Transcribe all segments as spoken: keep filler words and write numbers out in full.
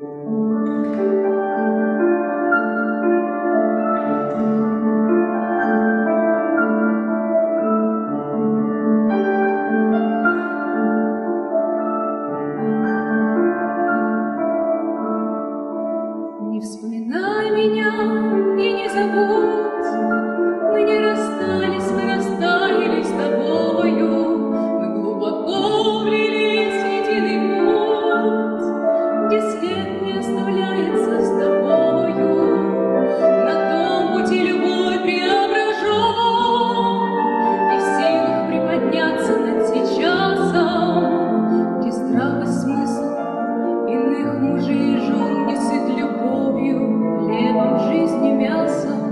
Не вспоминай меня и не забудь, мы не расстались, мы растаяли с тобою, мы глубоко влились в единый путь, где след не оставляется с тобою. На том пути любовь преображен, и в силах приподняться над сейчасом, где здравый смысл иных мужей и жен не сыт любовью, хлебом, жизнью, мясом.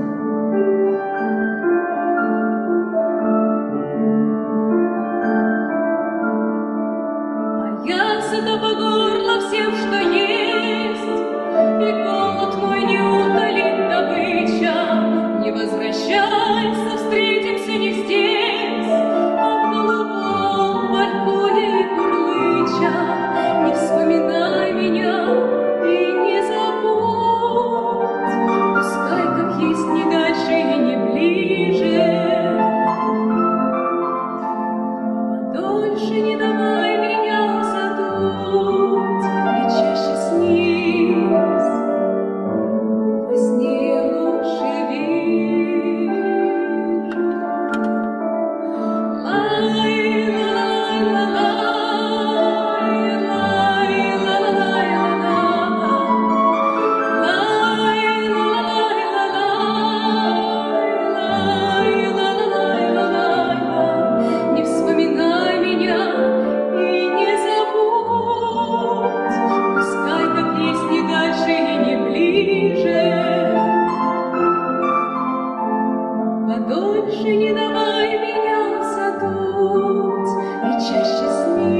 А я сыта по горло всем, что есть, и голод мой не утолит добыча. Не возвращайся, встретимся не здесь, а в голубом балконе курлыча. Не вспоминай меня и не забудь, пускай как есть не дальше и не ближе. Подольше не давай меня задуть и чаще снись, во сне я лучше вижу. Не вспоминай меня и не забудь, пускай как есть не дальше и не ближе. Подольше не давай меня задуть и чаще снись.